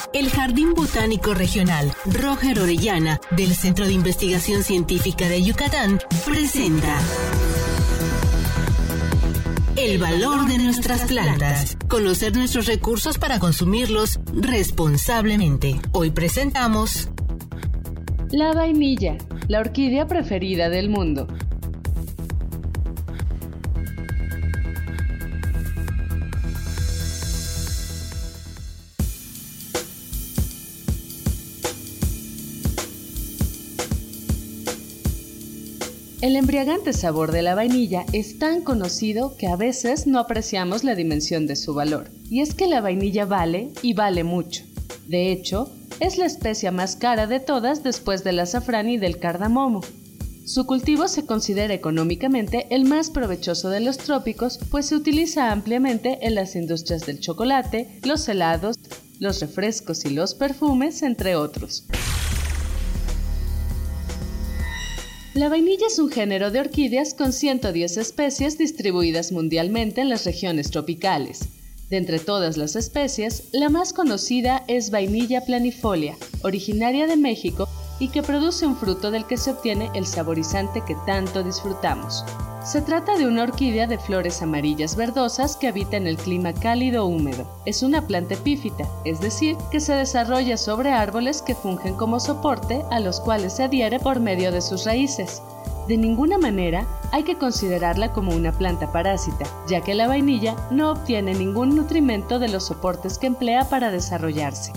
El Jardín Botánico Regional Roger Orellana del Centro de Investigación Científica de Yucatán presenta El valor de nuestras plantas. Conocer nuestros recursos para consumirlos responsablemente. Hoy presentamos la vainilla, la orquídea preferida del mundo. El embriagante sabor de la vainilla es tan conocido que a veces no apreciamos la dimensión de su valor. Y es que la vainilla vale y vale mucho. De hecho, es la especia más cara de todas después del azafrán y del cardamomo. Su cultivo se considera económicamente el más provechoso de los trópicos, pues se utiliza ampliamente en las industrias del chocolate, los helados, los refrescos y los perfumes, entre otros. La vainilla es un género de orquídeas con 110 especies distribuidas mundialmente en las regiones tropicales. De entre todas las especies, la más conocida es Vainilla planifolia, originaria de México y que produce un fruto del que se obtiene el saborizante que tanto disfrutamos. Se trata de una orquídea de flores amarillas verdosas que habita en el clima cálido húmedo. Es una planta epífita, es decir, que se desarrolla sobre árboles que fungen como soporte a los cuales se adhiere por medio de sus raíces. De ninguna manera hay que considerarla como una planta parásita, ya que la vainilla no obtiene ningún nutrimento de los soportes que emplea para desarrollarse.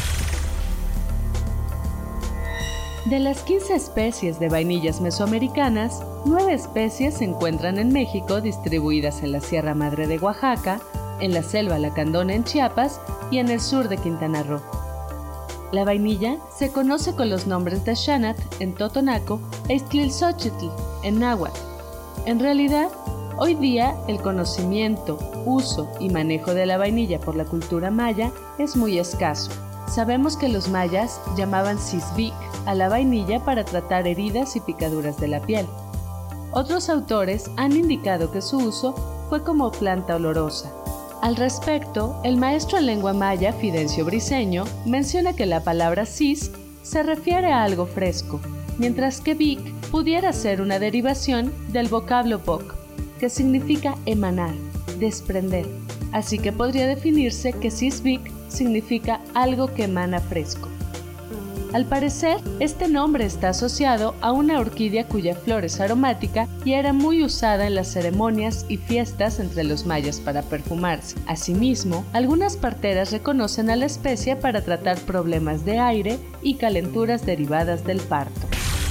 De las 15 especies de vainillas mesoamericanas, 9 especies se encuentran en México distribuidas en la Sierra Madre de Oaxaca, en la Selva Lacandona en Chiapas y en el sur de Quintana Roo. La vainilla se conoce con los nombres de Xanat en totonaco e Ixtlilxóchitl en náhuatl. En realidad, hoy día el conocimiento, uso y manejo de la vainilla por la cultura maya es muy escaso. Sabemos que los mayas llamaban sisvic a la vainilla para tratar heridas y picaduras de la piel. Otros autores han indicado que su uso fue como planta olorosa. Al respecto, el maestro en lengua maya Fidencio Briceño menciona que la palabra cis se refiere a algo fresco, mientras que vic pudiera ser una derivación del vocablo boc, que significa emanar, desprender. Así que podría definirse que sisvic significa algo que emana fresco. Al parecer, este nombre está asociado a una orquídea cuya flor es aromática y era muy usada en las ceremonias y fiestas entre los mayas para perfumarse. Asimismo, algunas parteras reconocen a la especie para tratar problemas de aire y calenturas derivadas del parto.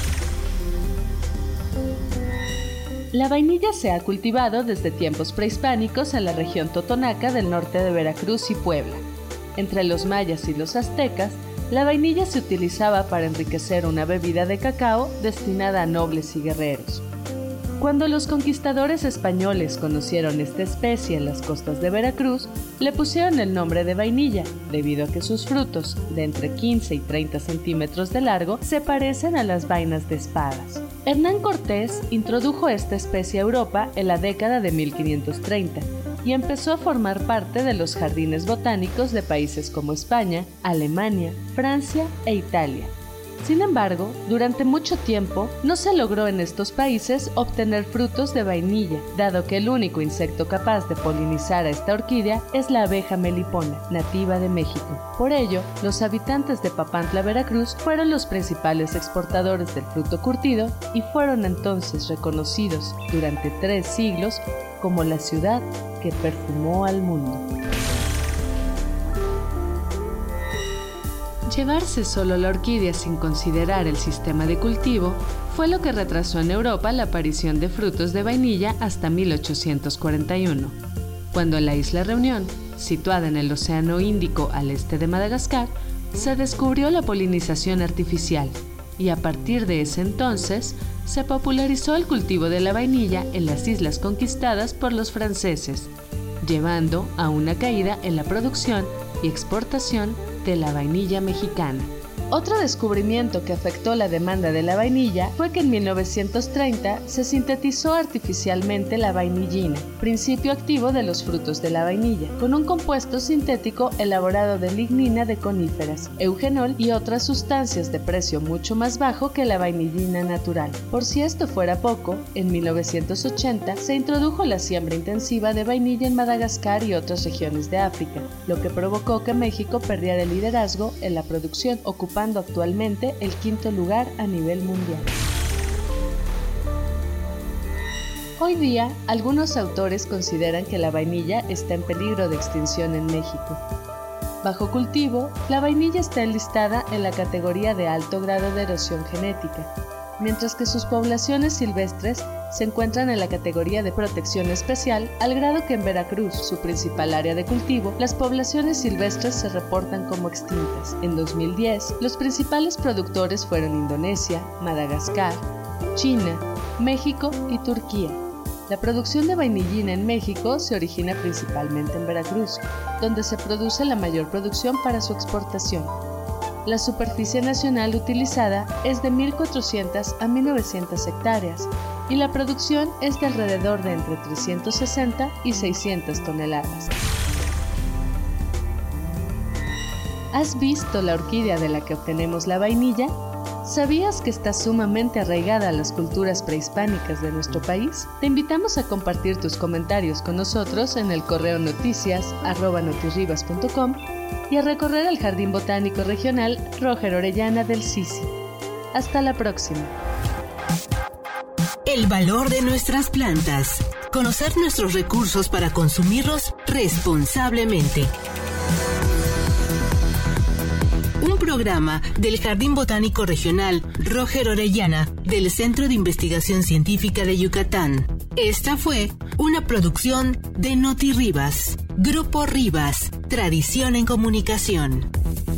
La vainilla se ha cultivado desde tiempos prehispánicos en la región totonaca del norte de Veracruz y Puebla. Entre los mayas y los aztecas, la vainilla se utilizaba para enriquecer una bebida de cacao destinada a nobles y guerreros. Cuando los conquistadores españoles conocieron esta especie en las costas de Veracruz, le pusieron el nombre de vainilla, debido a que sus frutos, de entre 15 y 30 centímetros de largo, se parecen a las vainas de espadas. Hernán Cortés introdujo esta especie a Europa en la década de 1530, y empezó a formar parte de los jardines botánicos de países como España, Alemania, Francia e Italia. Sin embargo, durante mucho tiempo no se logró en estos países obtener frutos de vainilla, dado que el único insecto capaz de polinizar a esta orquídea es la abeja melipona, nativa de México. Por ello, los habitantes de Papantla, Veracruz, fueron los principales exportadores del fruto curtido y fueron entonces reconocidos durante 3 siglos como la ciudad que perfumó al mundo. Llevarse solo la orquídea sin considerar el sistema de cultivo fue lo que retrasó en Europa la aparición de frutos de vainilla hasta 1841, cuando en la isla Reunión, situada en el Océano Índico al este de Madagascar, se descubrió la polinización artificial y a partir de ese entonces se popularizó el cultivo de la vainilla en las islas conquistadas por los franceses, llevando a una caída en la producción y exportación de la vainilla mexicana. Otro descubrimiento que afectó la demanda de la vainilla fue que en 1930 se sintetizó artificialmente la vainillina, principio activo de los frutos de la vainilla, con un compuesto sintético elaborado de lignina de coníferas, eugenol y otras sustancias de precio mucho más bajo que la vainillina natural. Por si esto fuera poco, en 1980 se introdujo la siembra intensiva de vainilla en Madagascar y otras regiones de África, lo que provocó que México perdiera el liderazgo en la producción, ocupando actualmente el 5º lugar a nivel mundial. Hoy día, algunos autores consideran que la vainilla está en peligro de extinción en México. Bajo cultivo, la vainilla está enlistada en la categoría de alto grado de erosión genética, mientras que sus poblaciones silvestres se encuentran en la categoría de protección especial, al grado que en Veracruz, su principal área de cultivo, las poblaciones silvestres se reportan como extintas. En 2010, los principales productores fueron Indonesia, Madagascar, China, México y Turquía. La producción de vainillina en México se origina principalmente en Veracruz, donde se produce la mayor producción para su exportación. La superficie nacional utilizada es de 1.400 a 1.900 hectáreas y la producción es de alrededor de entre 360 y 600 toneladas. ¿Has visto la orquídea de la que obtenemos la vainilla? ¿Sabías que está sumamente arraigada a las culturas prehispánicas de nuestro país? Te invitamos a compartir tus comentarios con nosotros en el correo noticias@notirribas.com y a recorrer el Jardín Botánico Regional Roger Orellana del Sisi. Hasta la próxima. El valor de nuestras plantas. Conocer nuestros recursos para consumirlos responsablemente. Un programa del Jardín Botánico Regional Roger Orellana del Centro de Investigación Científica de Yucatán. Esta fue una producción de Noti Rivas. Grupo Rivas, tradición en comunicación.